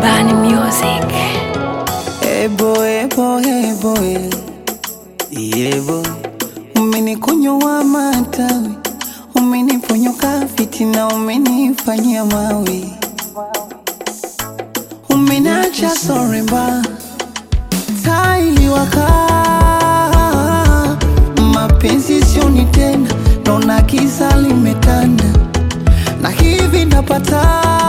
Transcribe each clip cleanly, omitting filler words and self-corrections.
Bani Music. Hey boy, yeah boy. Umenikunywa matawi, umeniponyoka fitina, umenifanyia mawi, umenacha soremba tai waka. Mapenzi sioni tena, naona giza limetanda, na hivi napata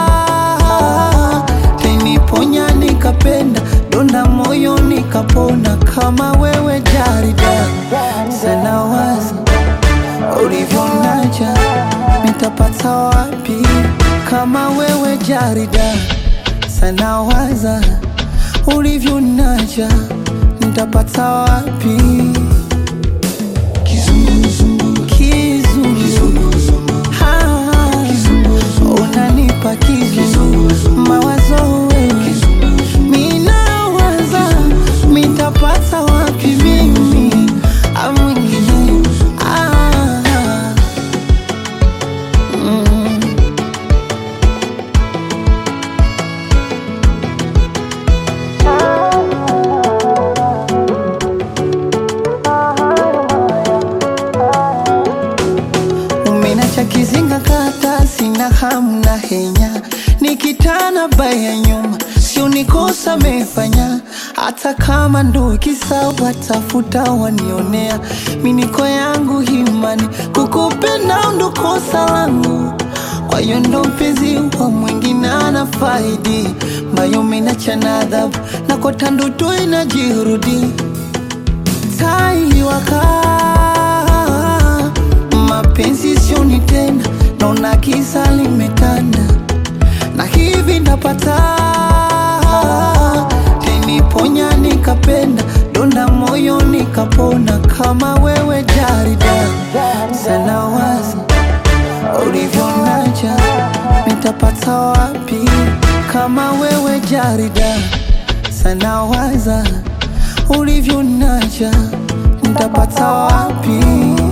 teniponya nikapenda, donda moyo nikapona. Kama wewe jarida sana waza, ulivyonacha nitapata wapi? Kama wewe jarida sana waza, ulivyonacha nitapata wapi? Unanipa kizungu mawazo wewe, mina waza mitapata wapi mimi amwingine? Umenacha kizinga kata, sina hamu na henya, nikitana baya nyuma, sio nikosa mefanya. Hata kama ndo kisawa tafuta wanionea, miniko yangu himani, kukupenda ndo kosa langu. Kwa hiyo ndo mpenzi wa mwingine anafaidi, mbayo menacha na adhabu, na kota ndoto inajirudi tai waka. Mapenzi sioni tena, naona giza limetanda, na hivi napata teniponya nikapenda, donda moyo nikapona. Kama wewe jarida sana waza, ulivyonacha nitapata wapi? Kama wewe jarida sana waza, ulivyonacha nitapata wapi?